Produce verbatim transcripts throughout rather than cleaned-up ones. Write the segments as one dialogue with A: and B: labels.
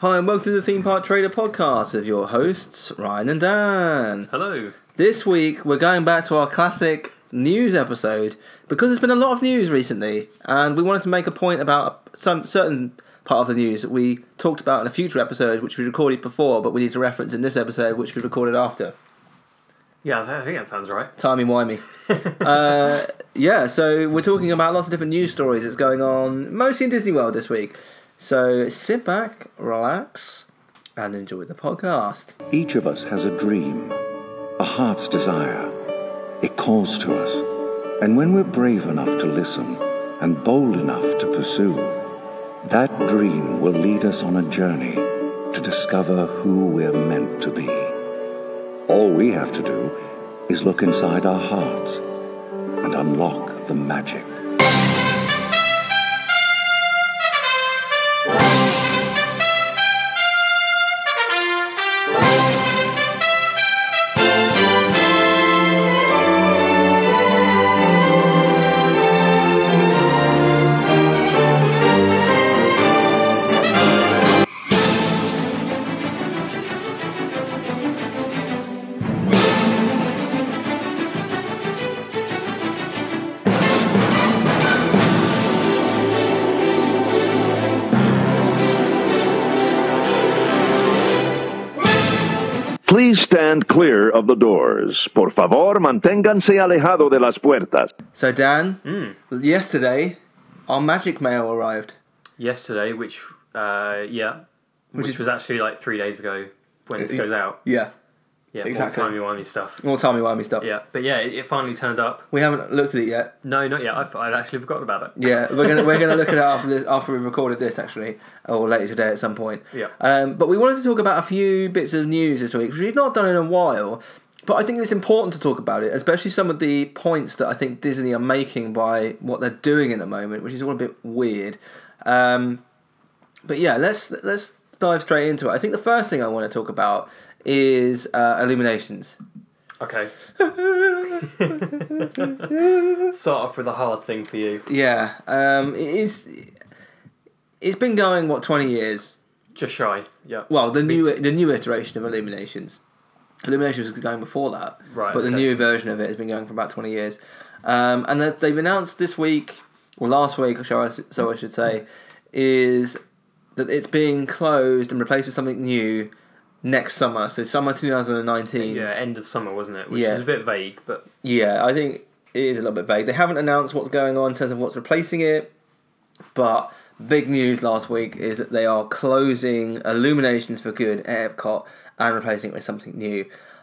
A: Hi and welcome to the Theme Park Trader podcast with your hosts, Ryan and Dan.
B: Hello.
A: This week we're going back to our classic news episode because there's been a lot of news recently and we wanted to make a point about some certain part of the news that we talked about in a future episode which we recorded before but we need to reference in this episode which we recorded after.
B: Yeah, I think that sounds right.
A: Timey-wimey. uh, yeah, so we're talking about lots of different news stories that's going on, mostly in Disney World this week. So sit back, relax, and enjoy the podcast.
C: Each of us has a dream, a heart's desire. It calls to us. And when we're brave enough to listen and bold enough to pursue, that dream will lead us on a journey to discover who we're meant to be. All we have to do is look inside our hearts and unlock the magic.
D: Please stand clear of the doors. Por favor, manténganse alejado de las puertas.
A: So Dan,
B: Mm.
A: yesterday our magic mail arrived.
B: Yesterday, which, uh, yeah,
A: Which
B: which,
A: is-
B: was actually like three days ago when this
A: Uh,
B: goes out.
A: Yeah,
B: Yeah,
A: exactly.
B: More timey-wimey stuff.
A: more timey-wimey stuff.
B: Yeah, but yeah, it, it finally turned up.
A: We haven't looked at it yet.
B: No, not yet. I've, I'd actually forgotten about it.
A: Yeah, we're gonna we're gonna look at it after this after we recorded this actually, or later today at some point.
B: Yeah.
A: Um, but we wanted to talk about a few bits of news this week, which we've not done in a while. But I think it's important to talk about it, especially some of the points that I think Disney are making by what they're doing at the moment, which is all a bit weird. Um, but yeah, let's let's dive straight into it. I think the first thing I want to talk about is uh, Illuminations.
B: Okay. Start off with a hard thing for you.
A: Yeah, um, it is. It's been going what twenty years.
B: Just shy. Yeah.
A: Well, the new the new iteration of Illuminations. Illuminations was going before that,
B: Right,
A: but the
B: okay.
A: new version of it has been going for about twenty years. Um, and that they've announced this week, or last week, so I, so I should say, is that it's being closed and replaced with something new next summer. So summer twenty nineteen.
B: Yeah, end of summer, wasn't it? Which
A: Yeah.
B: is a bit vague, but
A: Yeah, I think it is a little bit vague. They haven't announced what's going on in terms of what's replacing it, but big news last week is that they are closing Illuminations for good at Epcot and replacing it with something new.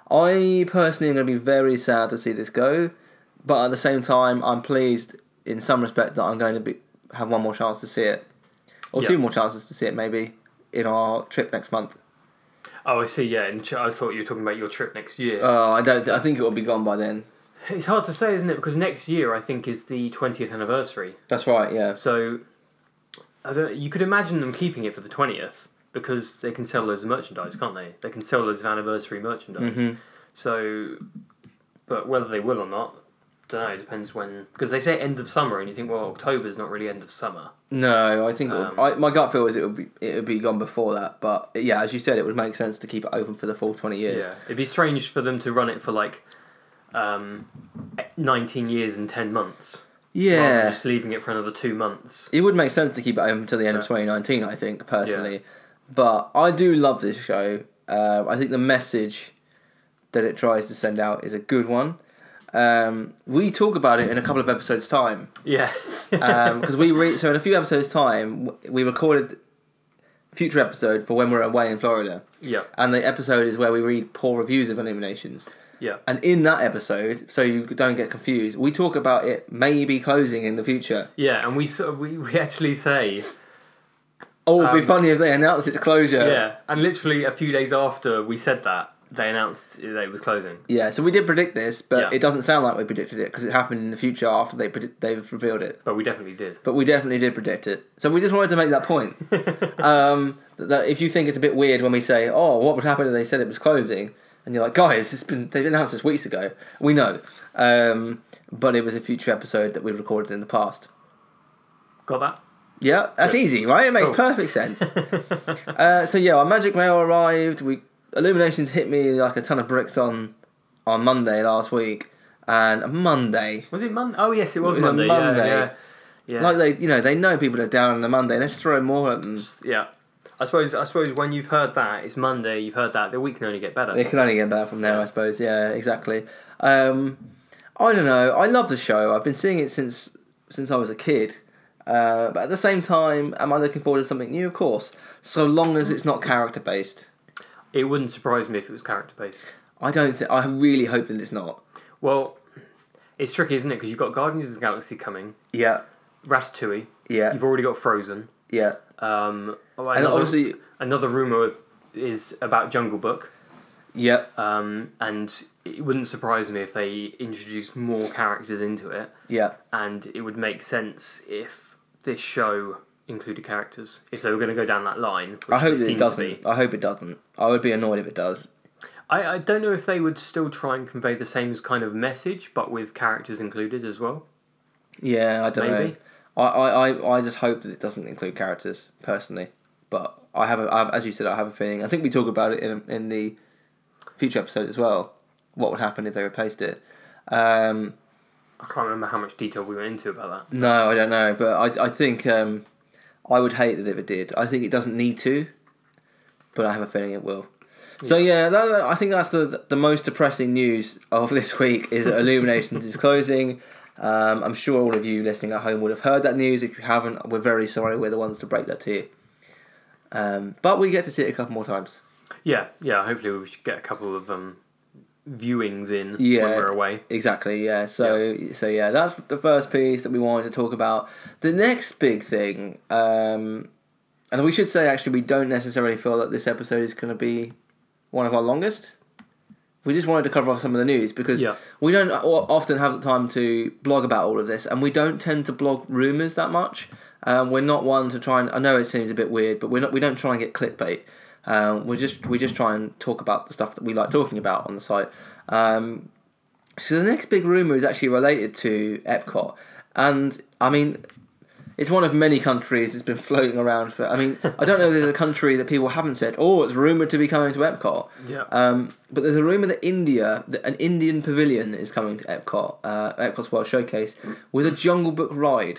A: I personally am going to be very sad to see this go, but at the same time, I'm pleased in some respect that I'm going to be have one more chance to see it, or
B: Yeah.
A: two more chances to see it maybe in our trip next month.
B: oh, I see. Yeah, and I thought you were talking about your trip next year.
A: Oh, I don't. Th- I think it will be gone by then.
B: It's hard to say, isn't it? Because next year, I think, is the twentieth anniversary.
A: That's right. Yeah.
B: So, I don't. You could imagine them keeping it for the twentieth because they can sell loads of merchandise, can't they? They can sell loads of anniversary merchandise.
A: Mhm.
B: So, but whether they will or not, don't know. It depends when. Because they say end of summer, and you think, well, October's not really end of summer.
A: No, I think it would,
B: Um,
A: I, my gut feel is it would be it would be gone before that. But yeah, as you said, it would make sense to keep it open for the full twenty years.
B: Yeah, it'd be strange for them to run it for like um, nineteen years and ten months. Rather
A: Yeah,
B: than just leaving it for another two months.
A: it would make sense to keep it open until the end of
B: Yeah.
A: twenty nineteen. I think personally, but I do love this show. Uh, I think the message that it tries to send out is a good one. Um, we talk about it in a couple of episodes' time.
B: Yeah.
A: Because we re- so in a few episodes' time w- we recorded a future episode for when we're away in Florida,
B: yeah.
A: and the episode is where we read poor reviews of Illuminations.
B: Yeah.
A: And in that episode, so you don't get confused, we talk about it maybe closing in the future.
B: Yeah, and we sort of, we, we actually say,
A: Oh, it'd be
B: Um,
A: funny if they announced its closure.
B: yeah, and literally a few days after we said that, they announced that it was closing.
A: Yeah, so we did predict this, but
B: Yeah.
A: it doesn't sound like we predicted it because it happened in the future after they predi- they've revealed it.
B: But we definitely did.
A: But we definitely did predict it. So we just wanted to make that point. um, that, that if you think it's a bit weird when we say, oh, what would happen if they said it was closing? And you're like, guys, it's been they've announced this weeks ago. We know. Um, but it was a future episode that we recorded in the past.
B: Got that?
A: Yeah, that's easy, right? It makes
B: Cool.
A: perfect sense. uh, so yeah, our Magic Mail arrived. We Illuminations hit me like a ton of bricks on on Monday last week, and Monday.
B: Was it Monday? Oh yes, it was,
A: It was a
B: Monday.
A: Monday.
B: Yeah, yeah, yeah.
A: Like they, you know, they know people are down on the Monday. Let's throw more at them.
B: yeah. I suppose. I suppose when you've heard that it's Monday, you've heard that the week can only get better.
A: They can only get better from there,
B: Yeah.
A: I suppose. Yeah, exactly. Um, I don't know. I love the show. I've been seeing it since since I was a kid. Uh, but at the same time, am I looking forward to something new? Of course. So long as it's not character based.
B: It wouldn't surprise me if it was character based.
A: I don't think. I really hope that it's not.
B: Well, it's tricky, isn't it? Because you've got Guardians of the Galaxy coming,
A: Yeah.
B: Ratatouille.
A: Yeah.
B: You've already got Frozen.
A: Yeah.
B: Um, oh,
A: And
B: another,
A: obviously.
B: another rumor is about Jungle Book.
A: Yeah.
B: Um, and it wouldn't surprise me if they introduced more characters into it.
A: Yeah.
B: And it would make sense if this show included characters. If they were going to go down that line. Which
A: I hope
B: they
A: that
B: seem
A: it
B: to
A: doesn't.
B: be.
A: I hope it doesn't. I would be annoyed if it does.
B: I, I don't know if they would still try and convey the same kind of message, but with characters included as well.
A: Yeah, I don't
B: Maybe.
A: know. I, I, I, I just hope that it doesn't include characters personally. But I have, a, I have, as you said, I have a feeling. I think we talk about it in in the future episode as well. What would happen if they replaced it? Um,
B: I can't remember how much detail we went into about that.
A: no, I don't know. But I I think um, I would hate it if it did. I think it doesn't need to, but I have a feeling it will. So yeah, that, that- I think that's the the most depressing news of this week is that Illuminations is closing. Um, I'm sure all of you listening at home would have heard that news. If you haven't, we're very sorry. We're the ones to break that to you. Um, but we get to see it a couple more times.
B: Yeah, yeah. Hopefully, we should get a couple of um, viewings in
A: Yeah.
B: when we're away.
A: Exactly, yeah. So, so yeah, that's the first piece that we wanted to talk about. The next big thing, um, and we should say actually, we don't necessarily feel that this episode is going to be one of our longest. We just wanted to cover off some of the news because
B: Yeah.
A: we don't o- often have the time to blog about all of this, and we don't tend to blog rumours that much. Um, we're not one to try and. I know it seems a bit weird, but we're not. We don't try and get clickbait. Um, we just we just try and talk about the stuff that we like talking about on the site. Um, so the next big rumor is actually related to Epcot, and I mean, it's one of many countries that's been floating around for. I mean, I don't know if there's a country that people haven't said, oh, it's rumored to be coming to Epcot.
B: Yeah.
A: Um, but there's a rumor that India, that an Indian pavilion is coming to Epcot, uh, Epcot's World Showcase, with a Jungle Book ride.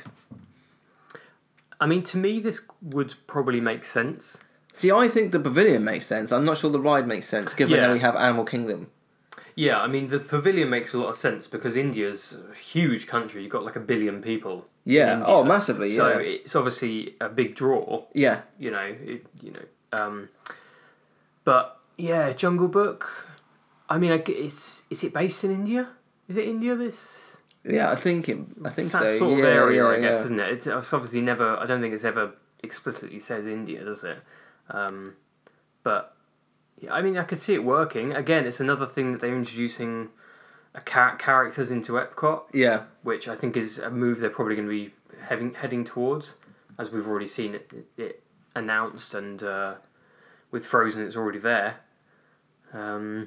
B: I mean, to me, this would probably make sense.
A: See, I think the pavilion makes sense. I'm not sure the ride makes sense, given
B: Yeah.
A: that we have Animal Kingdom.
B: Yeah, I mean, the pavilion makes a lot of sense because India's a huge country. You've got like a billion people. in
A: Yeah.
B: India.
A: Oh, massively. Yeah.
B: So it's obviously a big draw.
A: yeah.
B: You know, it, you know. Um, but yeah, Jungle Book. I mean, I g it's is it based in India? Is it India? This
A: Yeah, I think it. I think
B: it's that
A: so.
B: sort of
A: yeah,
B: area,
A: yeah,
B: I guess,
A: yeah.
B: isn't it? It's, it's obviously never. I don't think it's ever explicitly says India, does it? Um, but yeah, I mean, I could see it working. Again, it's another thing that they're introducing a char- characters into Epcot,
A: Yeah.
B: which I think is a move they're probably going to be heading heading towards, as we've already seen it, it announced, and uh, with Frozen, it's already there. Um,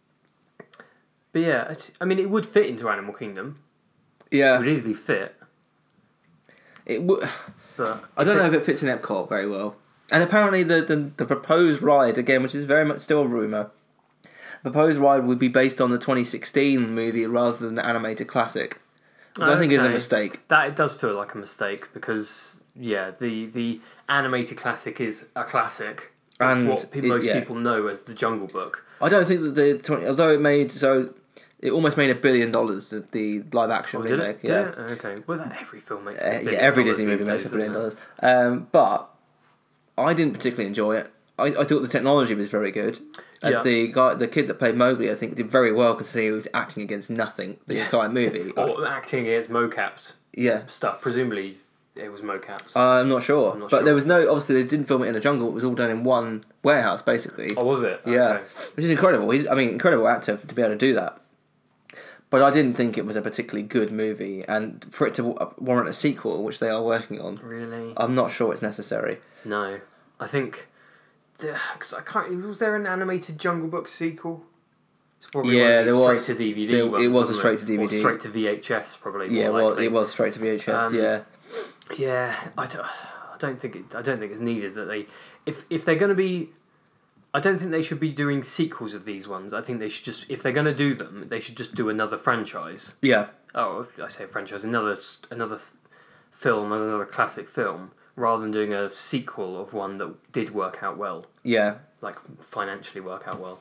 B: but yeah, it, I mean, it would fit into Animal Kingdom. It
A: Yeah.
B: would easily fit,
A: It w-
B: but
A: I don't know if it fits in Epcot very well. And apparently, the, the the proposed ride again, which is very much still a rumor, the proposed ride would be based on the twenty sixteen movie rather than the animated classic, which I think is a
B: Okay.
A: mistake.
B: That it does feel like a mistake because yeah, the the animated classic is a classic. It's
A: And
B: what pe-
A: it-
B: most
A: yeah.
B: people know as the Jungle Book.
A: I don't think that the twenty, although it made so it almost made a billion dollars the, the live action
B: Oh, did
A: remake.
B: it?
A: Yeah.
B: Did it? Okay. Well, that every film makes.
A: Uh,
B: a
A: yeah,
B: billion
A: every
B: dollars
A: Disney
B: these
A: movie makes a
B: days,
A: billion
B: doesn't
A: dollars. Um, but I didn't particularly enjoy it. I, I thought the technology was very good. And
B: Yeah.
A: the guy, the kid that played Mowgli, I think did very well because he was acting against nothing the entire movie.
B: it? Or acting against mocaps
A: yeah,
B: stuff. Presumably, it was mocaps.
A: I'm not sure.
B: I'm not
A: but
B: sure.
A: there was no. Obviously, they didn't film it in a jungle. It was all done in one warehouse, basically.
B: oh, was it?
A: yeah,
B: Okay.
A: which is incredible. He's, I mean, incredible actor to be able to do that. But I didn't think it was a particularly good movie, and for it to wa- warrant a sequel, which they are working on,
B: Really?
A: I'm not sure it's necessary.
B: No. I think. The, cause I can't. Was there an animated Jungle Book sequel? It's probably
A: Yeah,
B: one of these
A: there
B: straight
A: was.
B: to D V D.
A: There- it
B: ones,
A: was a
B: wasn't
A: straight to D V D.
B: Or straight to V H S, probably.
A: Yeah,
B: more
A: well,
B: likely.
A: it was straight to V H S.
B: Um,
A: yeah,
B: Yeah, I don't. I don't think it, I don't think it's needed that they, if if they're going to be, I don't think they should be doing sequels of these ones. I think they should just, if they're going to do them, they should just do another franchise.
A: Yeah.
B: Oh, I say franchise, another another film, another classic film, rather than doing a sequel of one that did work out well.
A: Yeah.
B: Like financially work out well.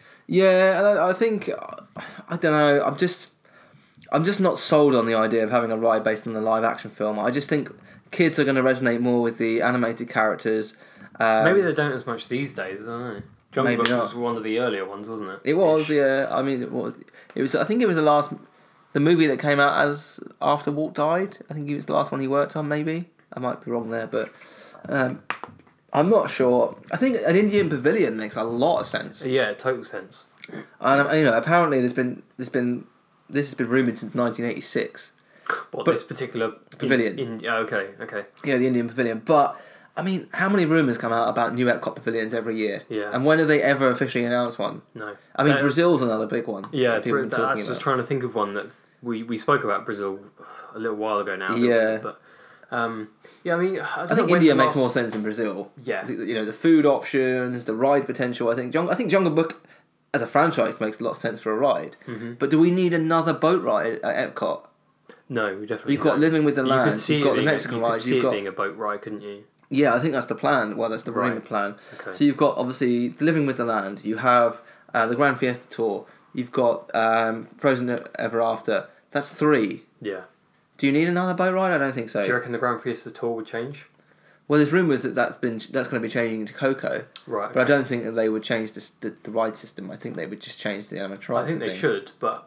A: Yeah, and I, I think I don't know. I'm just, I'm just not sold on the idea of having a ride based on the live action film. I just think kids are going to resonate more with the animated characters. Um,
B: Maybe they don't as much these days. I don't know. Jungle
A: Maybe
B: Book
A: not.
B: was one of the earlier ones, wasn't it?
A: It was,
B: Ish.
A: yeah. I mean, it was. It was. I think it was the last, the movie that came out as after Walt died. I think it was the last one he worked on. Maybe I might be wrong there, but um, I'm not sure. I think an Indian pavilion makes a lot of sense.
B: Yeah, total sense.
A: And um, you know, apparently there's been there's been this has been rumored since nineteen eighty-six.
B: What,
A: But-
B: this particular
A: Pavilion.
B: In, in, yeah, okay, okay.
A: Yeah, the Indian pavilion. But I mean, how many rumours come out about new Epcot pavilions every year?
B: Yeah.
A: And when have they ever officially announced one?
B: No.
A: I mean,
B: Uh,
A: Brazil's another big one.
B: Yeah,
A: that people
B: Bra-
A: have been
B: I
A: talking
B: was just
A: about.
B: trying to think of one that we, we spoke about Brazil a little while ago now. didn't we?
A: Yeah.
B: But um, yeah, I mean, I,
A: I
B: don't
A: think
B: know when
A: India
B: the
A: makes
B: last-
A: more sense than Brazil.
B: Yeah.
A: The- You know, the food options, the ride potential. I think Jungle, I think Jungle Book as a franchise makes a lot of sense for a ride.
B: Mm-hmm.
A: But do we need another boat ride at Epcot?
B: No, we definitely.
A: You've got
B: don't.
A: Living with the
B: You
A: Land,
B: could see
A: you've
B: it
A: got the
B: being a-
A: Mexican
B: you could
A: rides,
B: see
A: you've
B: it
A: got-
B: being a boat ride, couldn't you?
A: Yeah, I think that's the plan. Well, that's the
B: Right.
A: rumored plan.
B: Okay.
A: So you've got obviously Living with the Land. You have uh, the Grand Fiesta Tour. You've got um, Frozen Ever After. That's three.
B: Yeah.
A: Do you need another boat ride? I don't think so.
B: Do you reckon the Grand Fiesta Tour would change?
A: Well, there's rumours that that's been that's going to be changing to Coco,
B: Right.
A: but I
B: okay.
A: don't think that they would change the the, the ride system. I think they would just change the animatronics.
B: I think
A: and
B: they
A: things.
B: should, but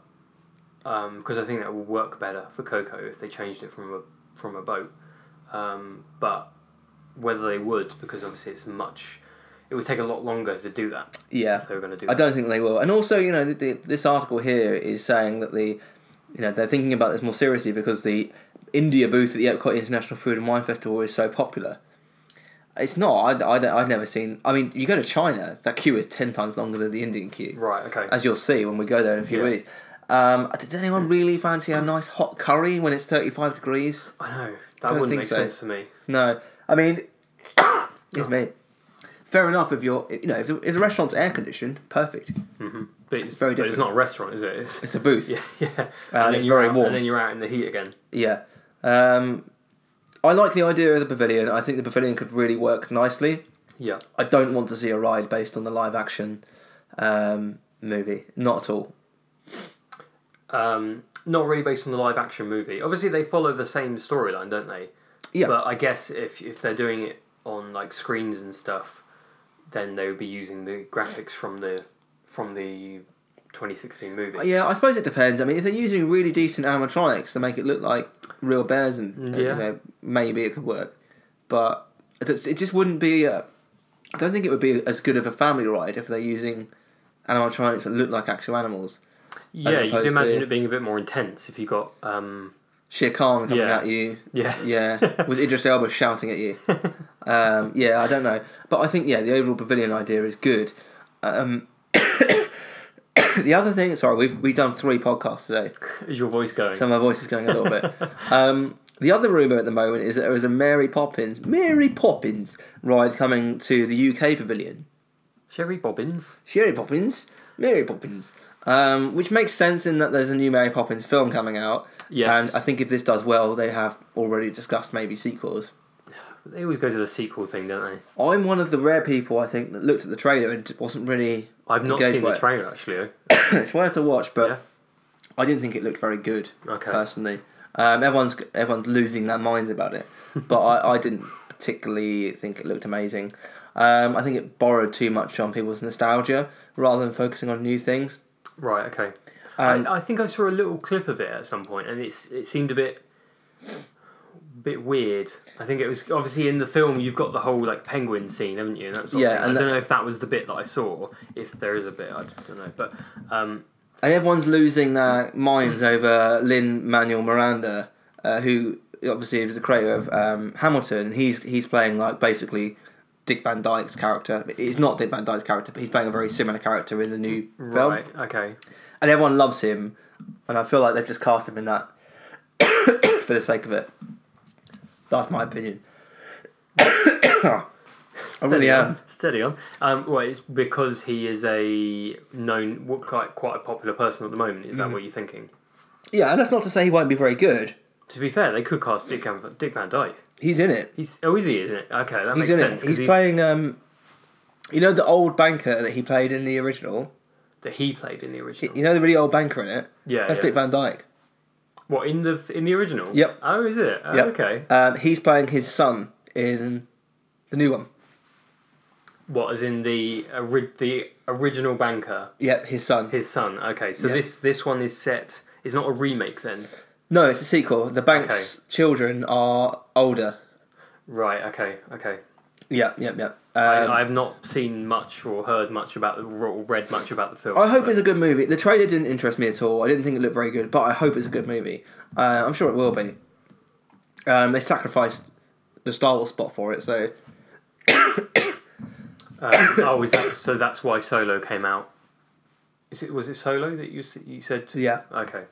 B: because I think that will work better for Coco if they changed it from a from a boat. Um, but whether they would, because obviously it's much, it would take a lot longer to do that
A: Yeah,
B: if they were going to do
A: I
B: that.
A: don't think they will. And also, you know, the, the, this article here is saying that the, you know, they're thinking about this more seriously because the India booth at the Epcot International Food and Wine Festival is so popular. It's not. I, I, I've never seen. I mean, you go to China, that queue is ten times longer than the Indian queue,
B: Right. Okay.
A: as you'll see when we go there in a few
B: Yeah.
A: weeks. Um, does anyone really fancy a nice hot curry when it's thirty-five degrees?
B: I know that
A: Don't
B: wouldn't
A: think
B: make
A: so.
B: sense to me.
A: No. I mean, excuse me. Fair enough if you're, you know, if the, if the restaurant's air conditioned, perfect.
B: Mm-hmm. But it's,
A: very
B: but it's
A: different.
B: not a restaurant, is it? It's,
A: It's a booth.
B: yeah, yeah.
A: And
B: then
A: it's
B: you're
A: very
B: out,
A: warm.
B: And then you're out in the heat again.
A: Yeah. Um, I like the idea of the pavilion. I think the pavilion could really work nicely.
B: Yeah.
A: I don't want to see a ride based on the live action um, movie. Not at all.
B: Um, not really based on the live action movie. Obviously, they follow the same storyline, don't they?
A: Yeah.
B: But I guess if if they're doing it on like screens and stuff, then they would be using the graphics from the from the twenty sixteen movie.
A: Yeah, I suppose it depends. I mean, if they're using really decent animatronics to make it look like real bears, and and, you
B: Yeah.
A: know, maybe it could work. But it just- it just wouldn't be. Uh, I don't think it would be as good of a family ride if they're using animatronics that look like actual animals.
B: Yeah, you'd
A: opposed
B: imagine
A: to-
B: it being a bit more intense if you got um,
A: Shere Khan coming
B: Yeah.
A: at you.
B: yeah
A: Yeah, with Idris Elba shouting at you. Um, yeah, I don't know, but I think yeah, the overall pavilion idea is good. Um, the other thing, sorry, we've we've done three podcasts today,
B: Is your voice going?
A: so my voice is going a little bit. Um, the other rumor at the moment is that there is a Mary Poppins, Mary Poppins ride coming to the U K pavilion.
B: Sherry Bobbins.
A: Sherry Poppins, Mary Poppins, um, which makes sense in that there's a new Mary Poppins film coming out.
B: Yes.
A: And I think if this does well, they have already discussed maybe sequels.
B: They always go to the sequel thing, don't they?
A: I'm one of the rare people, I think, that looked at the trailer and wasn't really
B: I've not
A: engaged
B: seen
A: by
B: the
A: it.
B: trailer actually.
A: It's worth a watch, but
B: Yeah.
A: I didn't think it looked very good,
B: Okay.
A: personally. Um, everyone's everyone's losing their minds about it, but I, I didn't particularly think it looked amazing. Um, I think it borrowed too much on people's nostalgia rather than focusing on new things.
B: Right. Okay.
A: Um,
B: I, I think I saw a little clip of it at some point, and it's it seemed a bit, bit weird. I think it was obviously in the film. You've got the whole like penguin scene, haven't you? And that sort
A: Yeah,
B: of thing.
A: and
B: I don't
A: that-
B: know if that was the bit that I saw. If there is a bit, I don't know. But um,
A: And everyone's losing their minds over Lin-Manuel Miranda, uh, who obviously is the creator of um, Hamilton. He's he's playing like basically Dick Van Dyke's character. He's not Dick Van Dyke's character, but he's playing a very similar character in the new film.
B: right. Okay.
A: And everyone loves him, and I feel like they've just cast him in that for the sake of it. That's my opinion. I really
B: on,
A: am.
B: Steady on. Um, well, it's because he is a known, what, quite quite a popular person at the moment. Is that
A: Mm.
B: what you're thinking?
A: Yeah, and that's not to say he won't be very good.
B: To be fair, they could cast Dick Van, Dick Van Dyke.
A: He's in it.
B: He's oh, is he? Isn't it? Okay, that
A: He's
B: makes
A: in
B: sense.
A: it.
B: 'cause
A: He's, playing. Um, you know the old banker that he played in the original.
B: that he played in the original.
A: You know the really old banker in it.
B: Yeah,
A: That's
B: yeah.
A: Dick Van Dyke.
B: What in the in the original?
A: Yep.
B: Oh, is it? Oh,
A: Yep.
B: Okay.
A: Um, he's playing his son in the new one.
B: What, as in the ori- the original banker,
A: Yep, his son.
B: his son? Okay, so
A: Yeah.
B: this this one is set. Is not a remake then.
A: No, it's a sequel. The bank's children are older.
B: Right. Okay. Okay.
A: Yeah, yeah, yeah.
B: I,
A: Um,
B: I have not seen much or heard much about the or read much about the film.
A: I hope
B: so-
A: it's a good movie. The trailer didn't interest me at all. I didn't think it looked very good, but I hope it's a good movie. Uh, I'm sure it will be. Um, they sacrificed the Star Wars spot for it, so
B: Uh, oh, is that so? That's why Solo came out. Is it was it Solo that you s- you said?
A: yeah.
B: Okay.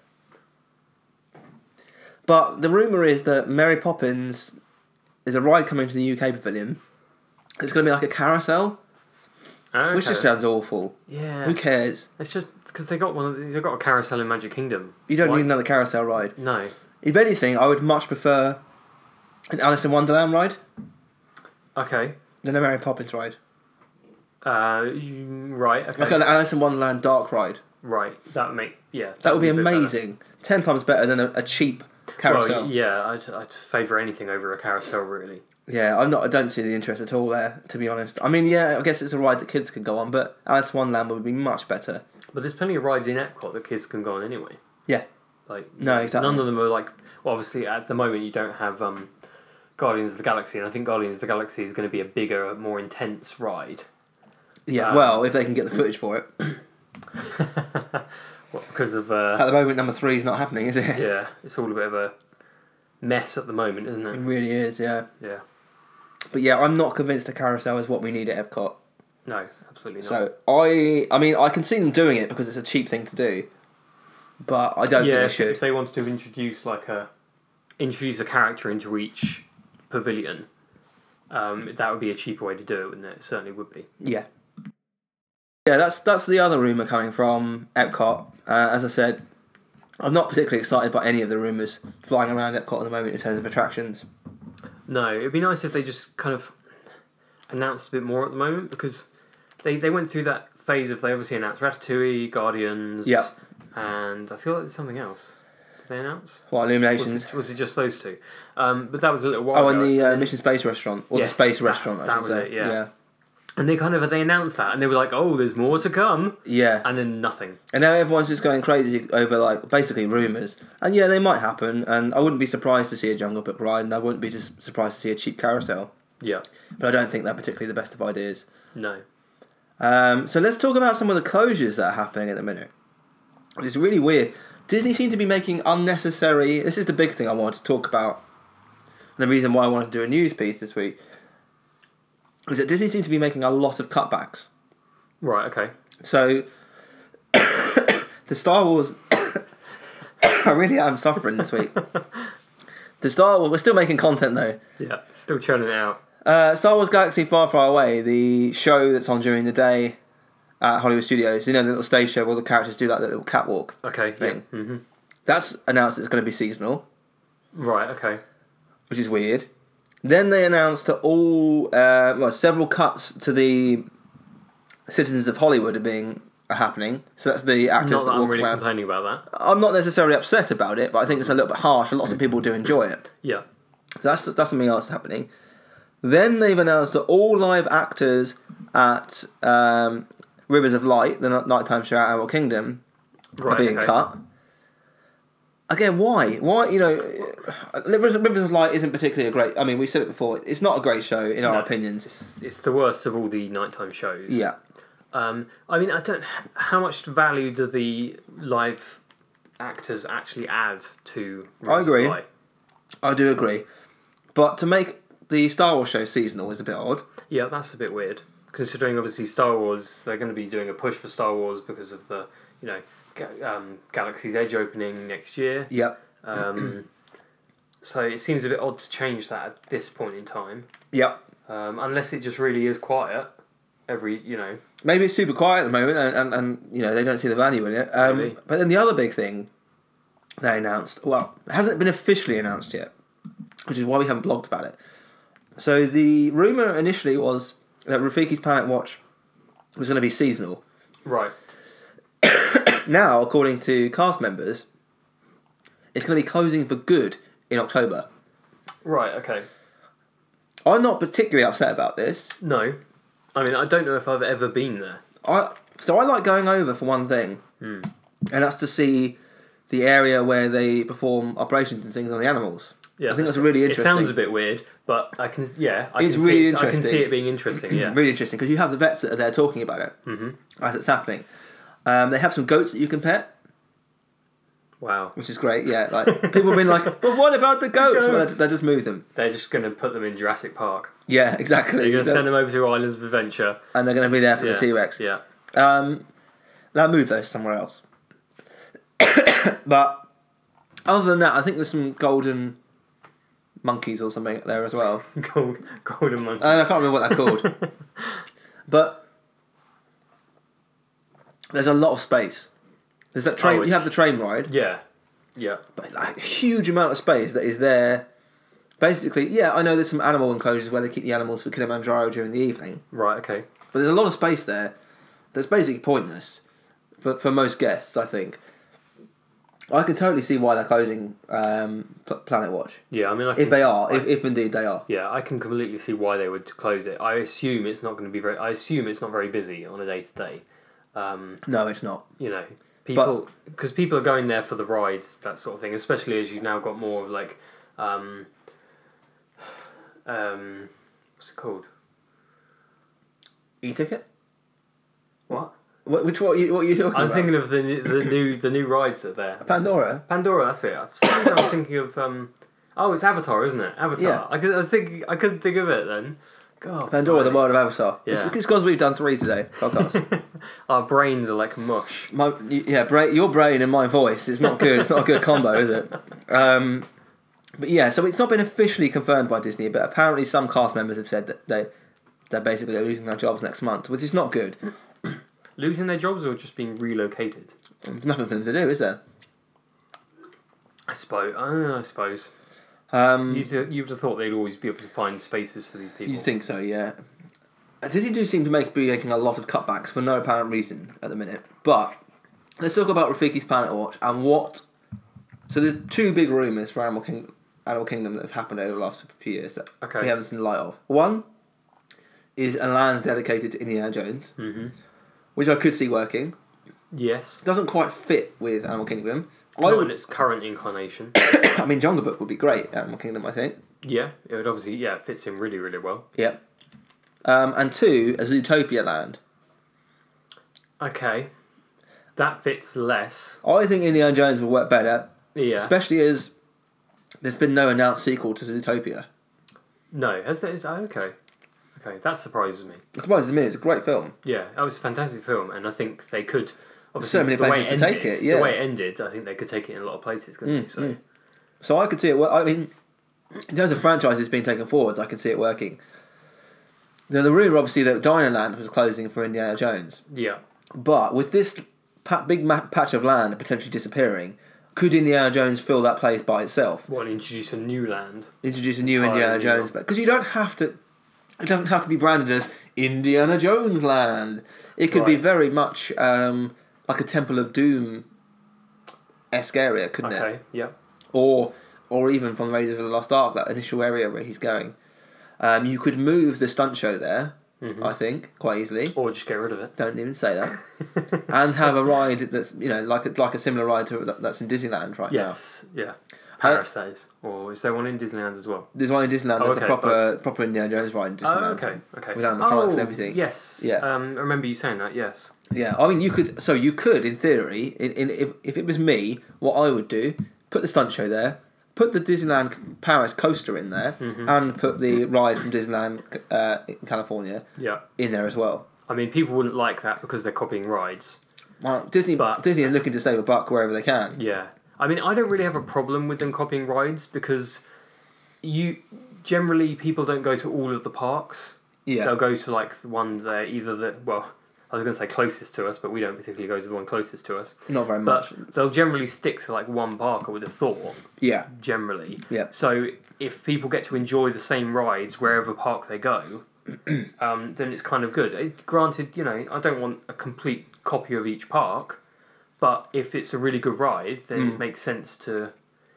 A: But the rumor is that Mary Poppins is a ride coming to the U K pavilion. It's going to be like a carousel,
B: okay.
A: which just sounds awful.
B: Yeah.
A: Who cares?
B: It's just because they got one. of- They got a carousel in Magic Kingdom.
A: You don't
B: Why-
A: need another carousel ride.
B: No.
A: If anything, I would much prefer an Alice in Wonderland ride
B: Okay.
A: than a Mary Poppins ride.
B: Uh, you, right. Okay.
A: Like an Alice in Wonderland dark ride.
B: Right. That would make yeah.
A: That would be
B: a bit better.
A: amazing. Ten times better than a, a cheap carousel.
B: Well, yeah, I'd, I'd favour anything over a carousel, really.
A: Yeah, I'm not. I don't see the interest at all there, to be honest. I mean, yeah, I guess it's a ride that kids can go on, but Alice in Wonderland would be much better.
B: But there's plenty of rides in Epcot that kids can go on anyway.
A: Yeah.
B: Like
A: No, exactly.
B: None of them are like. Well, obviously, at the moment you don't have um, Guardians of the Galaxy, and I think Guardians of the Galaxy is going to be a bigger, more intense ride.
A: Yeah,
B: Um,
A: well, if they can get the footage for it.
B: What, because of uh,
A: At the moment, number three is not happening, is it?
B: yeah, it's all a bit of a mess at the moment, isn't
A: It
B: it?
A: really is, yeah.
B: Yeah.
A: But yeah, I'm not convinced a carousel is what we need at Epcot.
B: No, absolutely not.
A: So I, I mean, I can see them doing it because it's a cheap thing to do, but I don't
B: yeah,
A: think
B: if,
A: they should.
B: if they wanted to introduce like a introduce a character into each pavilion, um, that would be a cheaper way to do it, wouldn't it? It certainly would be.
A: Yeah. Yeah, that's that's the other rumour coming from Epcot. Uh, as I said, I'm not particularly excited by any of the rumours flying around Epcot at the moment in terms of attractions.
B: No, it'd be nice if they just kind of announced a bit more at the moment, because they, they went through that phase of, they obviously announced Ratatouille, Guardians,
A: Yep.
B: and I feel like there's something else. Did they announce?
A: What,
B: Was
A: Illuminations?
B: it, was it just those two? Um, but that was a little while
A: Oh,
B: ago.
A: and the uh,
B: then-
A: Mission Space restaurant, or
B: Yes,
A: the Space
B: that-
A: restaurant, I
B: that
A: should
B: was
A: say.
B: it, yeah.
A: yeah.
B: And they kind of, they announced that, and they were like, oh, there's more to come,
A: Yeah.
B: and then nothing.
A: And now everyone's just going crazy over, like, basically rumours. And yeah, they might happen, and I wouldn't be surprised to see a Jungle Book ride, and I wouldn't be just surprised to see a cheap carousel.
B: Yeah.
A: But I don't think they're particularly the best of ideas.
B: No.
A: Um, so let's talk about some of the closures that are happening at the minute. It's really weird. Disney seem to be making unnecessary... This is the big thing I wanted to talk about. And the reason why I wanted to do a news piece this week is that Disney seem to be making a lot of cutbacks.
B: Right, okay.
A: So, the Star Wars... I really am suffering this week. The Star Wars... We're still making content, though.
B: Yeah, still churning it out.
A: Uh, Star Wars Galaxy Far, Far Away, the show that's on during the day at Hollywood Studios, you know, the little stage show where all the characters do like that little catwalk
B: Okay,
A: thing.
B: yeah. Mm-hmm.
A: That's announced it's going to be seasonal,
B: Right, okay.
A: which is weird. Then they announced that all, uh, well, several cuts to the Citizens of Hollywood are being are happening. So that's the actors
B: Not that
A: that
B: I'm
A: walk
B: really
A: around.
B: complaining about that.
A: I'm not necessarily upset about it, but I think it's a little bit harsh, and lots of people do enjoy it.
B: Yeah.
A: So that's that's something else happening. Then they've announced that all live actors at um, Rivers of Light, the n- nighttime show at Animal Kingdom,
B: Right,
A: are being
B: okay.
A: cut. Again, why? Why? You know, Rivers, Rivers of Light isn't particularly a great. I mean, we said it before. It's not a great show in our
B: No,
A: opinions.
B: It's, it's the worst of all the nighttime shows.
A: Yeah,
B: Um, I mean, I don't. How much value do the live actors actually add to?
A: I agree.
B: Light?
A: I do agree. But to make the Star Wars show seasonal is a bit odd.
B: Yeah, that's a bit weird. Considering obviously Star Wars, they're going to be doing a push for Star Wars because of the, you know, Ga- um, Galaxy's Edge opening next year.
A: Yep.
B: Um, so it seems a bit odd to change that at this point in time.
A: Yep.
B: Um, unless it just really is quiet. Every, you know.
A: Maybe it's super quiet at the moment, and, and, and you know they don't see the value in it. Um,
B: Maybe.
A: but then the other big thing they announced, well, it hasn't been officially announced yet, which is why we haven't blogged about it. So the rumor initially was that Rafiki's Planet Watch was going to be seasonal.
B: Right.
A: Now, according to cast members, it's going to be closing for good in October.
B: Right, okay.
A: I'm not particularly upset about this.
B: No. I mean, I don't know if I've ever been there.
A: I so I like going over for one thing,
B: Hmm.
A: and that's to see the area where they perform operations and things on the animals.
B: Yeah,
A: I think that's really interesting.
B: It sounds a bit weird, but I can, yeah, I
A: It's
B: can
A: really
B: see it, I
A: interesting.
B: can see it being interesting. Yeah.
A: Really interesting, because you have the vets that are there talking about it
B: Mm-hmm.
A: as it's happening. Um, they have some goats that you can pet,
B: Wow.
A: which is great. Yeah, like people have been like, "But what about the goats?" Well, they just move them.
B: They're just going to put them in Jurassic Park.
A: Yeah, exactly.
B: They're going to send them over to Islands of Adventure.
A: and they're going to be there for
B: Yeah.
A: the T-Rex.
B: Yeah.
A: Um, they'll move those somewhere else. But other than that, I think there's some golden monkeys or something there as well.
B: Gold, golden monkey.
A: And I can't remember what they're called. But there's a lot of space. There's that train.
B: Oh,
A: you have
B: it's-
A: the train ride,
B: yeah. Yeah.
A: but like a huge amount of space that is there. Basically, yeah, I know there's some animal enclosures where they keep the animals for Kilimanjaro during the evening,
B: Right, okay.
A: but there's a lot of space there that's basically pointless for for most guests. I think. I can totally see why they're closing um, P- Planet Watch.
B: Yeah, I mean, I can,
A: If they are,
B: I,
A: if, if indeed they are.
B: yeah, I can completely see why they would close it. I assume it's not going to be very. I assume it's not very busy on a day to day. Um,
A: No, it's not.
B: You know, people because people are going there for the rides, that sort of thing. Especially as you've now got more of like, um, um, what's it called?
A: E-ticket?
B: What?
A: Wh- Which what are you, what are you talking
B: I was
A: about?
B: thinking of the the new the new rides that are there.
A: Pandora.
B: Pandora, that's it. I was I was thinking of um, oh, it's Avatar, isn't it? Avatar.
A: Yeah.
B: I, could, I was thinking I couldn't think of it then. God,
A: Pandora, the
B: blimey.
A: world of Avatar.
B: Yeah.
A: It's because we've done three today, podcast.
B: Our brains are like mush.
A: my, yeah, bra- your brain and my voice, it's not good. It's not a good combo, is it? Um, but yeah, so it's not been officially confirmed by Disney, but apparently some cast members have said that they, they're basically losing their jobs next month, which is not good.
B: Losing their jobs or just being relocated?
A: There's nothing for them to do, is there?
B: I suppose. Uh, I suppose.
A: Um,
B: You'd, you'd have thought they'd always be able to find spaces for these people.
A: You think so, yeah. Disney do seem to make be making a lot of cutbacks for no apparent reason at the minute. But let's talk about Rafiki's Planet Watch and what. So there's two big rumours for Animal King, Animal Kingdom that have happened over the last few years that
B: Okay.
A: we haven't seen the light of. One is a land dedicated to Indiana Jones,
B: Mm-hmm.
A: which I could see working.
B: Yes.
A: Doesn't quite fit with Animal Kingdom. I
B: Not
A: would.
B: in its current incarnation.
A: I mean, Jungle Book would be great. Animal Kingdom, I think.
B: Yeah, it would obviously, yeah, it fits in really, really well.
A: Yep. Um, and two, a Zootopia land.
B: Okay. That fits less.
A: I think Indiana Jones will work better.
B: Yeah.
A: Especially as there's been no announced sequel to Zootopia.
B: No, has there? Is, oh, okay. Okay, that surprises me.
A: It surprises me. It's a great film.
B: Yeah, that was a fantastic film, and I think they could. Obviously,
A: so many
B: the way
A: places to
B: ended,
A: take it, yeah.
B: The way it ended, I think they could take it in a lot of places, couldn't
A: Mm,
B: they? So,
A: mm. So I could see it. Well, I mean, in terms of franchises being taken forwards, I could see it working. Now, the rumour, obviously, that Dinoland was closing for Indiana Jones.
B: yeah.
A: But with this pa- big ma- patch of land potentially disappearing, could Indiana Jones fill that place by itself?
B: What, introduce a new land?
A: Introduce a new
B: Entirely
A: Indiana
B: new.
A: Jones, because you don't have to. It doesn't have to be branded as Indiana Jones Land. It could be
B: Right.
A: very much um, like a Temple of Doom esque area, couldn't it?
B: Okay, yeah.
A: Or or even from Raiders of the Lost Ark, that initial area where he's going. Um, you could move the stunt show there,
B: Mhm.
A: I think, quite easily.
B: Or just get rid of it.
A: Don't even say that. And have a ride that's, you know, like a, like a similar ride to that's in Disneyland right now.
B: Yes, yeah. Paris, that is. Or is there one in Disneyland as well?
A: There's one in Disneyland
B: Oh,
A: that's
B: okay,
A: a proper
B: both.
A: proper Indiana Jones ride in
B: Oh,
A: Disneyland.
B: okay, okay.
A: With animatronics
B: oh,
A: and everything.
B: Yes.
A: Yeah.
B: Um, I remember you saying that, yes.
A: Yeah, I mean, you could. So you could, in theory, in, in if if it was me, what I would do, put the stunt show there, put the Disneyland Paris coaster in there,
B: Mm-hmm.
A: and put the ride from Disneyland uh, in California
B: Yeah.
A: in there as well.
B: I mean, people wouldn't like that because they're copying rides.
A: Well, Disney,
B: But-
A: Disney are looking to save a buck wherever they can.
B: Yeah. I mean, I don't really have a problem with them copying rides because you generally people don't go to all of the parks.
A: Yeah.
B: They'll go to like the one that either the well, I was going to say closest to us, but we don't particularly go to the one closest to us.
A: Not very much.
B: But they'll generally stick to like one park, I would have thought.
A: Yeah.
B: Generally.
A: Yeah.
B: So if people get to enjoy the same rides wherever park they go, um, then it's kind of good. It, granted, you know, I don't want a complete copy of each park, but if it's a really good ride, then
A: Mm.
B: it makes sense to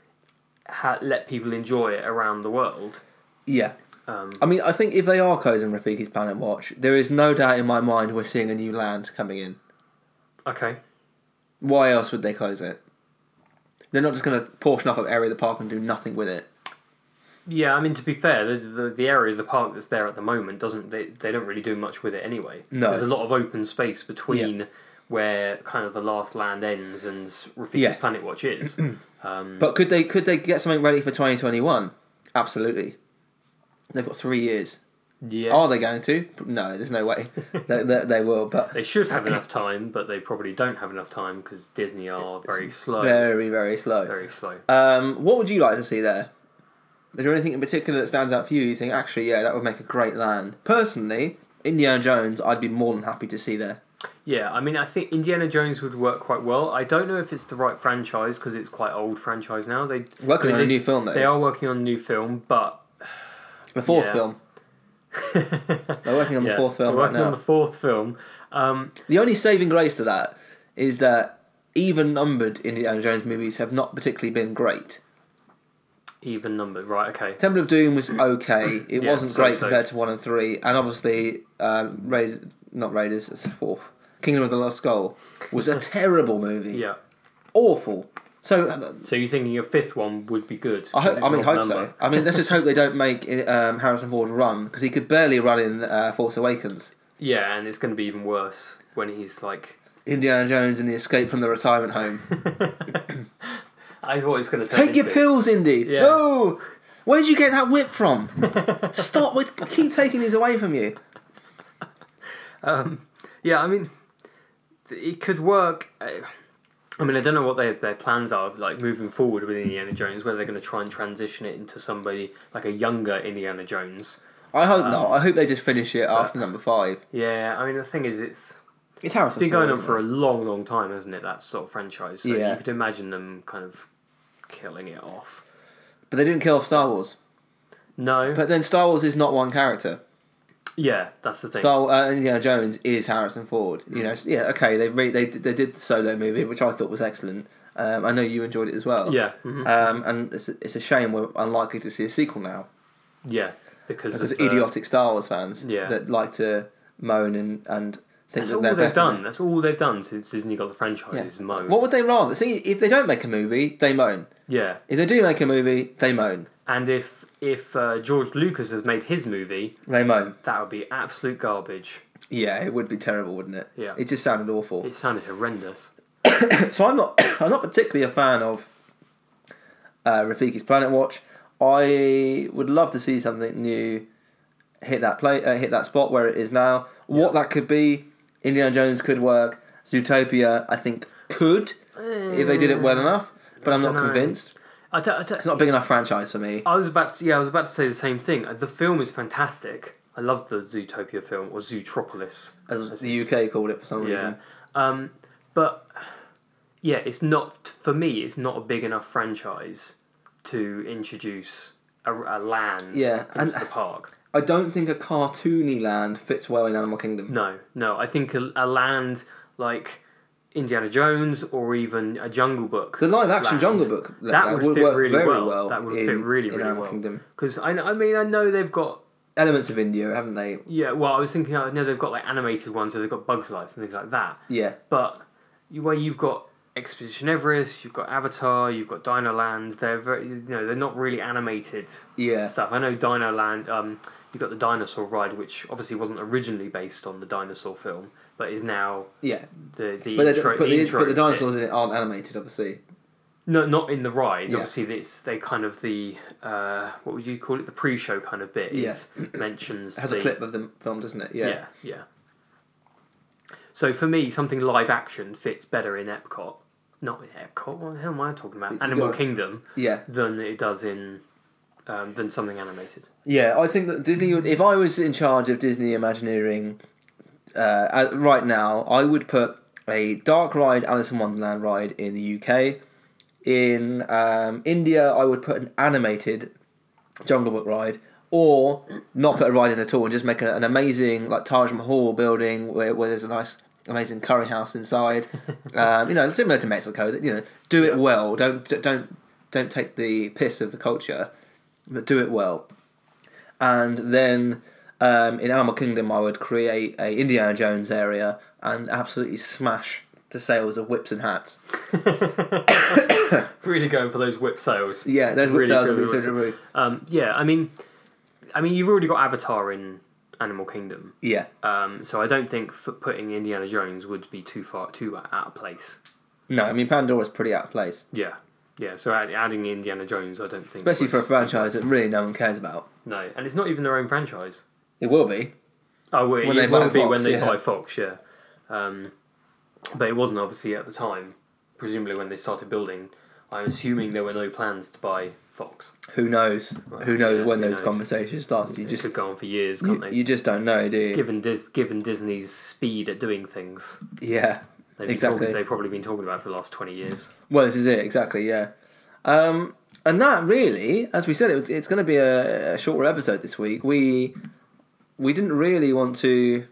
B: ha- let people enjoy it around the world.
A: Yeah.
B: Um,
A: I mean, I think if they are closing Rafiki's Planet Watch, there is no doubt in my mind we're seeing a new land coming in.
B: okay.
A: Why else would they close it? They're not just going to portion off an area of the park and do nothing with it.
B: Yeah, I mean, to be fair, the, the the area of the park that's there at the moment doesn't they, they don't really do much with it anyway.
A: No.
B: There's a lot of open space between
A: Yeah.
B: where kind of the last land ends and Rafiki's
A: Yeah.
B: Planet Watch is. um,
A: But could they could they get something ready for twenty twenty-one? Absolutely. They've got three years.
B: yes.
A: Are they going to? No, there's no way. they, they, they will, but
B: They should have enough time, but they probably don't have enough time because Disney are very slow.
A: very, very slow.
B: Very slow.
A: Um, what would you like to see there? Is there anything in particular that stands out for you? You think, actually, yeah, that would make a great land. Personally, Indiana Jones, I'd be more than happy to see there.
B: Yeah, I mean, I think Indiana Jones would work quite well. I don't know if it's the right franchise because it's quite old franchise now. They
A: Working
B: I mean,
A: on a
B: they-
A: new film, though.
B: They are working on a new film, but
A: The fourth
B: Yeah.
A: film. They're working on the
B: yeah,
A: fourth film
B: they're
A: right
B: working
A: now.
B: on the fourth film. Um,
A: The only saving grace to that is that even-numbered Indiana Jones movies have not particularly been great.
B: even numbered, right? Okay.
A: Temple of Doom was okay. It
B: Yeah,
A: wasn't
B: so-
A: great
B: so.
A: compared to one and three, and obviously, um, Raiders, not Raiders, it's fourth. Kingdom of the Lost Skull was a terrible movie.
B: Yeah.
A: Awful. So uh,
B: So you're thinking your fifth one would be good?
A: I hope.
B: 'cause
A: I
B: it's
A: mean,
B: an
A: hope
B: odd
A: so.
B: number.
A: I mean, let's just hope they don't make um, Harrison Ford run because he could barely run in uh, Force Awakens.
B: Yeah, and it's going to be even worse when he's like.
A: Indiana Jones and the Escape from the Retirement Home.
B: That is what it's going to turn
A: Take your
B: into.
A: pills, Indy.
B: Yeah.
A: No. Where did you get that whip from? Stop with keep taking these away from you.
B: Um, yeah, I mean, it could work. uh, I mean, I don't know what their their plans are, like moving forward with Indiana Jones. Whether they're going to try and transition it into somebody like a younger Indiana Jones.
A: I hope
B: Um,
A: not. I hope they just finish it after number five.
B: Yeah, I mean, the thing is, it's
A: It's Harrison
B: been
A: Ford,
B: going on
A: isn't
B: for a
A: it?
B: long, long time, hasn't it? That sort of franchise. So
A: Yeah.
B: you could imagine them kind of killing it off.
A: But they didn't kill off Star Wars.
B: No.
A: But then Star Wars is not one character.
B: yeah, that's the thing.
A: Star uh, Indiana Jones is Harrison Ford.
B: Mm.
A: You know, so yeah, okay. They re- they they did the Solo movie, which I thought was excellent. Um, I know you enjoyed it as well.
B: yeah. mhm.
A: Um, and it's a, it's a shame we're unlikely to see a sequel now
B: yeah. Because,
A: because
B: of, uh,
A: idiotic Star Wars fans
B: yeah.
A: that like to moan and and think
B: That's
A: that
B: all
A: they're
B: they've
A: better than-
B: done. That's all they've done since Disney got the franchise.
A: Yeah.
B: Is moan.
A: What would they rather see? If they don't make a movie, they moan.
B: Yeah.
A: If they do make a movie, they moan.
B: And if if uh, George Lucas has made his movie,
A: They moan.
B: that would be absolute garbage.
A: Yeah, it would be terrible, wouldn't it?
B: Yeah.
A: It just sounded awful.
B: It sounded horrendous.
A: So I'm not I'm not particularly a fan of uh, Rafiki's Planet Watch. I would love to see something new hit that play uh, hit that spot where it is now. What that could be, Indiana Jones could work. Zootopia, I think, could if they did it well enough, but I'm not
B: dunno.
A: convinced.
B: I, don't, I, don't,
A: It's not a big enough franchise for me.
B: I was about to, yeah, I was about to say the same thing. The film is fantastic. I love the Zootopia film, or Zootropolis,
A: As the U K called it for some
B: Yeah,
A: reason.
B: um, but yeah, it's not for me. It's not a big enough franchise to introduce a, a land
A: Yeah,
B: into
A: and-
B: the park.
A: I don't think a cartoony land fits well in Animal Kingdom.
B: No, no. I think a, a land like Indiana Jones or even a Jungle Book.
A: The live action
B: land,
A: Jungle Book
B: that would
A: would
B: fit
A: work
B: really
A: very
B: well.
A: well.
B: That would
A: in,
B: fit really,
A: in
B: really
A: Animal
B: well.
A: Kingdom.
B: Because I, I mean, I know they've got.
A: Elements of India, haven't they?
B: Yeah, well, I was thinking, I know they've got like animated ones, so they've got Bugs Life and things like that.
A: Yeah.
B: But you, where you've got Expedition Everest, you've got Avatar, you've got Dino Land. They're very, you know, they're not really animated
A: Yeah.
B: stuff. I know Dino Land. Um, you've got the dinosaur ride, which obviously wasn't originally based on the dinosaur film, but is now
A: Yeah.
B: the the
A: But,
B: intro.
A: the, but,
B: the
A: the,
B: intro
A: but the dinosaurs in it aren't animated, obviously.
B: No, not in the ride.
A: Yeah.
B: Obviously, it's they kind of the uh, what would you call it? The pre-show kind of bit is mentions
A: It has
B: the,
A: a clip of the film, doesn't it? Yeah.
B: Yeah, yeah. So for me, something live action fits better in Epcot. Not in Epcot. What the hell am I talking about? Animal
A: got-
B: Kingdom
A: Yeah.
B: than it does in um, than something animated.
A: Yeah, I think that Disney would. If I was in charge of Disney Imagineering, uh, right now, I would put a dark ride, Alice in Wonderland ride in the U K. In um, India, I would put an animated Jungle Book ride, or not put a ride in at all and just make a, an amazing like Taj Mahal building where, where there's a nice, amazing curry house inside. um, you know, similar to Mexico. That you know, do it well. Don't don't don't take the piss of the culture, but do it well. And then um, in Animal Kingdom, I would create a Indiana Jones area and absolutely smash the sales of whips and hats.
B: Really going for those whip sales.
A: Yeah, those whip
B: Really
A: sales would
B: good
A: be through the
B: whip-
A: roof.
B: Um, yeah, I mean, I mean, you've already got Avatar in Animal Kingdom,
A: Yeah.
B: um, so I don't think f- putting Indiana Jones would be too far too out of place.
A: No, I mean Pandora's pretty out of place,
B: Yeah, yeah. So add, adding Indiana Jones, I don't think,
A: especially
B: would-
A: for a franchise that really no one cares about.
B: No, and it's not even their own franchise.
A: It will be.
B: Oh, well,
A: When
B: it
A: they
B: will
A: buy
B: be
A: Fox,
B: when they
A: yeah.
B: buy Fox, yeah. Um, but it wasn't obviously at the time. Presumably, when they started building, I'm assuming there were no plans to buy Fox.
A: Who knows?
B: Well,
A: who knows
B: yeah,
A: when
B: who
A: those
B: knows?
A: conversations started? You
B: It
A: just
B: could go on for years, can't
A: you,
B: they?
A: you just don't know, do you?
B: Given Dis- given Disney's speed at doing things,
A: Yeah,
B: they've been
A: exactly.
B: talking, they've probably been talking about it for the last twenty years.
A: Well, this is it exactly. Yeah, um, and that really, as we said, it was, it's going to be a, a shorter episode this week. We we didn't really want to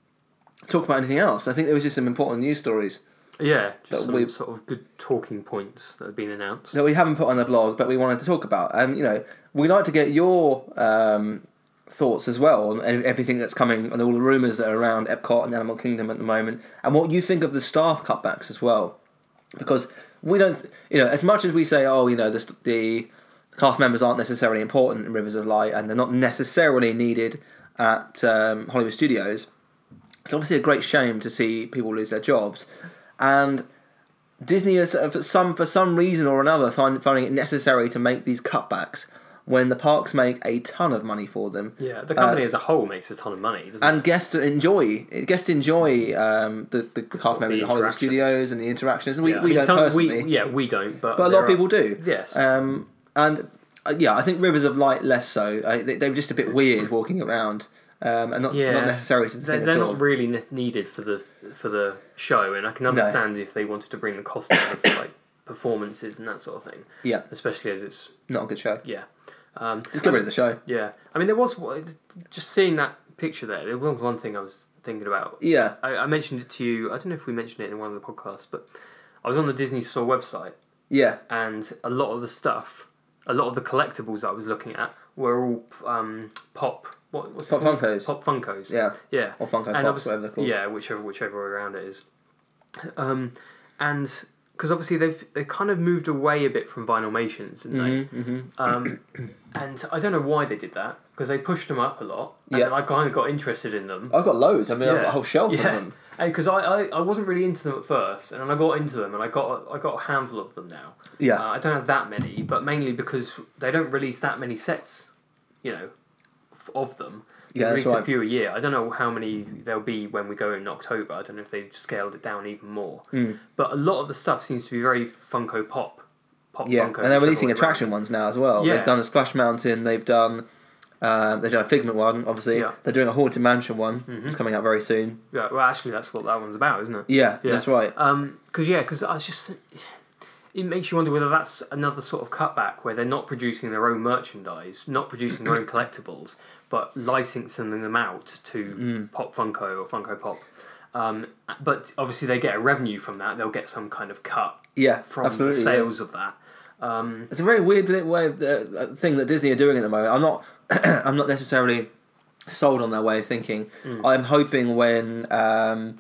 A: talk about anything else. I think there was just some important news stories
B: Yeah,
A: But
B: just some
A: we-
B: sort of good talking points that have been announced.
A: that we haven't put on the blog, but we wanted to talk about. And you know, we'd like to get your um, thoughts as well on everything that's coming and all the rumours that are around Epcot and Animal Kingdom at the moment, and what you think of the staff cutbacks as well. Because we don't, you know, as much as we say, oh, you know, the, the cast members aren't necessarily important in Rivers of Light and they're not necessarily needed at um, Hollywood Studios, it's obviously a great shame to see people lose their jobs. And Disney is, for some for some reason or another, find, finding it necessary to make these cutbacks when the parks make a ton of money for them.
B: Yeah, the company
A: Uh,
B: as a whole makes a ton of money, doesn't
A: And
B: it?
A: guests enjoy guests enjoy um, the, the cast members at Hollywood
B: interactions.
A: Studios and the interactions. We,
B: Yeah, I
A: we
B: mean,
A: don't
B: some-
A: personally,
B: We, yeah, we don't, but
A: but a lot
B: there
A: of
B: are-
A: people do.
B: Yes.
A: Um, and uh, yeah, I think Rivers of Light less so. Uh, they, they were just a bit weird walking around, um, and not
B: Yeah,
A: not necessary to the
B: they're,
A: thing
B: they're
A: at all.
B: not really ne- needed for the for the show, and I can understand if they wanted to bring the cost down of like performances and that sort of thing.
A: Yeah,
B: Especially as it's
A: not a good show.
B: yeah, um,
A: Just get rid of the show.
B: yeah. I mean, there was just seeing that picture there. There was one thing I was thinking about.
A: Yeah,
B: I, I mentioned it to you. I don't know if we mentioned it in one of the podcasts, but I was on the Disney Store website,
A: yeah,
B: and a lot of the stuff, a lot of the collectibles I was looking at were all um, pop. What, what's
A: Pop
B: it called?
A: Funkos.
B: Pop Funkos.
A: yeah,
B: Yeah.
A: or Funko
B: And
A: Pops,
B: obviously-
A: whatever they're called.
B: Yeah, whichever whichever way around it is. Um, and because obviously they've they kind of moved away a bit from Vinylmations, didn't they?
A: Mm-hmm.
B: Um, and I don't know why they did that because they pushed them up a lot, and
A: Yeah.
B: then I kind of got interested in them.
A: I've got loads. I mean, I've got a whole shelf
B: yeah.
A: of them.
B: And because I, I, I wasn't really into them at first, and then I got into them, and I got a, I got a handful of them now.
A: Yeah.
B: Uh, I don't have that many, but mainly because they don't release that many sets, you know, f- of them. They
A: Yeah, that's
B: release
A: right.
B: a few a year. I don't know how many there'll be when we go in October. I don't know if they've scaled it down even more.
A: Mm.
B: But a lot of the stuff seems to be very Funko Pop. Pop
A: Yeah,
B: Funko,
A: and they're
B: whichever
A: releasing
B: way
A: attraction
B: around.
A: ones now as well.
B: Yeah.
A: They've done a Splash Mountain. They've done um, they've done a Figment one. Obviously,
B: Yeah.
A: they're doing a Haunted Mansion one.
B: Mhm.
A: It's coming out very soon.
B: Yeah, well, actually, that's what that one's about, isn't it?
A: Yeah,
B: Yeah.
A: that's right.
B: Um, because yeah, because I was just, it makes you wonder whether that's another sort of cutback where they're not producing their own merchandise, not producing their own collectibles, but licensing them out to
A: Mm.
B: Pop Funko or Funko Pop. Um, but obviously they get a revenue from that; they'll get some kind of cut
A: Yeah,
B: from
A: absolutely.
B: the
A: yeah.
B: sales of that. Um,
A: It's a very weird way of uh, thing that Disney are doing at the moment. I'm not, I'm not necessarily sold on their way of thinking.
B: Mm.
A: I'm hoping when um,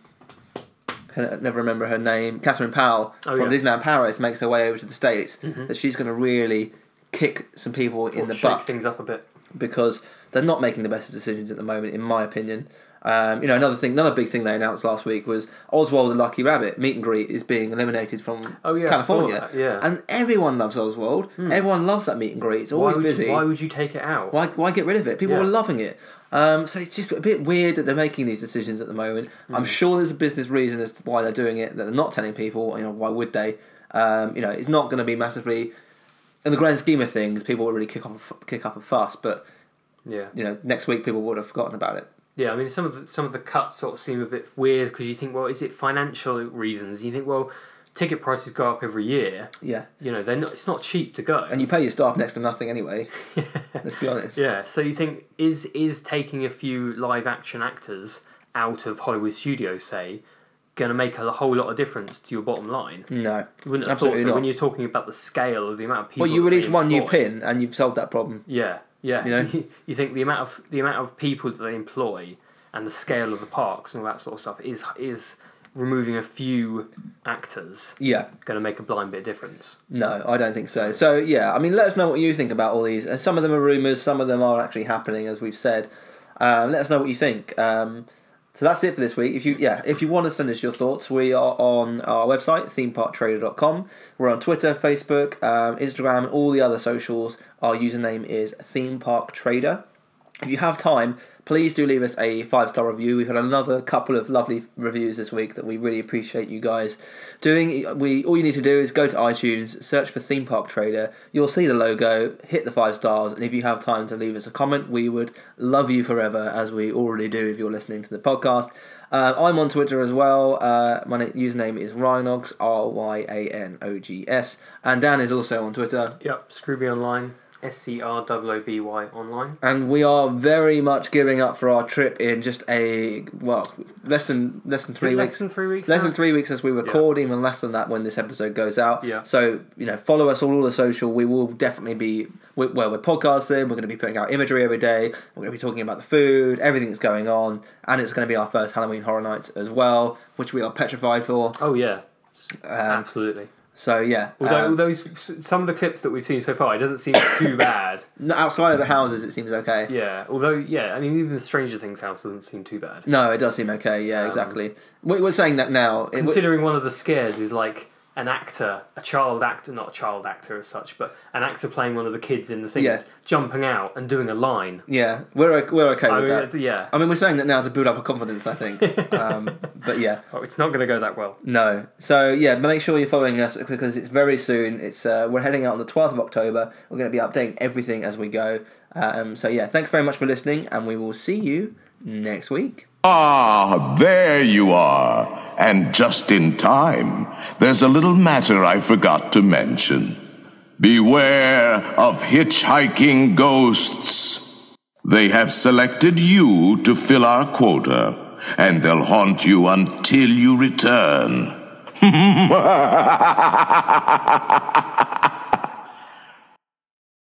A: can never remember her name, Catherine Powell
B: Oh,
A: from
B: yeah.
A: Disneyland Paris makes her way over to the States,
B: Mhm.
A: that she's going to really kick some people in
B: or
A: the
B: shake
A: butt,
B: things up a bit.
A: because they're not making the best of decisions at the moment, in my opinion. Um, you know, another thing, another big thing they announced last week was Oswald the Lucky Rabbit meet and greet is being eliminated from
B: Oh yeah,
A: California,
B: I saw that, yeah.
A: and everyone loves Oswald. Everyone loves that meet and greet. It's
B: why
A: always
B: would
A: busy.
B: You, why would you take it out?
A: Why, why get rid of it? People
B: Yeah.
A: are loving it. Um, so it's just a bit weird that they're making these decisions at the moment.
B: Mm.
A: I'm sure there's a business reason as to why they're doing it, that they're not telling people. You know, why would they? Um, you know, it's not going to be massively in the grand scheme of things, people will really kick off kick up a fuss. But
B: Yeah.
A: you know, next week people would have forgotten about it.
B: Yeah, I mean, some of the, some of the cuts sort of seem a bit weird because you think, well, is it financial reasons? You think, well, ticket prices go up every year.
A: Yeah.
B: You know, they're not, it's not cheap to go.
A: And you pay your staff next to nothing anyway. Let's be honest.
B: Yeah, so you think, is is taking a few live action actors out of Hollywood studios, say, going to make a whole lot of difference to your bottom line?
A: No.
B: You wouldn't have
A: Absolutely
B: thought so
A: not.
B: when you're talking about the scale of the amount of people.
A: Well, you
B: that they
A: release one new
B: employ.
A: pin and you've solved that problem.
B: Yeah, yeah.
A: You know?
B: You think the amount of the amount of people that they employ and the scale of the parks and all that sort of stuff is is removing a few actors
A: Yeah.
B: going to make a blind bit of difference.
A: No, I don't think so. So, yeah, I mean, let us know what you think about all these. Uh, Some of them are rumours, some of them are actually happening, as we've said. Um, let us know what you think. Um, so that's it for this week. If you yeah, if you want to send us your thoughts, we are on our website, theme park trader dot com. We're on Twitter, Facebook, um, Instagram, and all the other socials. Our username is Theme Park Trader. If you have time, please do leave us a five-star review. We've had another couple of lovely reviews this week that we really appreciate you guys doing. We All you need to do is go to iTunes, search for Theme Park Trader. You'll see the logo, hit the five stars, and if you have time to leave us a comment, we would love you forever, as we already do if you're listening to the podcast. Uh, I'm on Twitter as well. Uh, my na- username is Ryanogs, R Y A N O G S. And Dan is also on Twitter.
B: Yep, Scrooby Online. S C R O O B Y online.
A: And we are very much gearing up for our trip in just a, well, less than less than three
B: Is it
A: weeks.
B: Less than three weeks.
A: Less
B: now?
A: than three weeks as we record, even less than that when this episode goes out.
B: Yeah.
A: So, you know, follow us on all the social. We will definitely be, we, well, we're podcasting, we're going to be putting out imagery every day, we're going to be talking about the food, everything that's going on, and it's going to be our first Halloween Horror Nights as well, which we are petrified for.
B: Oh, yeah.
A: Um,
B: Absolutely.
A: So, yeah.
B: Although,
A: um,
B: although some of the clips that we've seen so far, it doesn't seem too bad.
A: outside of the houses, it seems okay.
B: Yeah, although, yeah, I mean, even the Stranger Things house doesn't seem too bad.
A: No, it does seem okay, yeah,
B: Um,
A: exactly. We- We're saying that now. It-
B: Considering one of the scares is like an actor, a child actor, not a child actor as such, but an actor playing one of the kids in the thing,
A: Yeah.
B: jumping out and doing a line.
A: Yeah, we're o- we're okay
B: I
A: with
B: mean,
A: that.
B: it's- yeah.
A: I mean, we're saying that now to build up a confidence, I think. um, but yeah,
B: Oh, it's not going to go that well.
A: no. So yeah, make sure you're following us because it's very soon. It's uh, we're heading out on the twelfth of October. We're going to be updating everything as we go. Um, so yeah, thanks very much for listening, and we will see you next week.
E: Ah, there you are. And just in time. There's a little matter I forgot to mention. Beware of hitchhiking ghosts. They have selected you to fill our quota, and they'll haunt you until you return.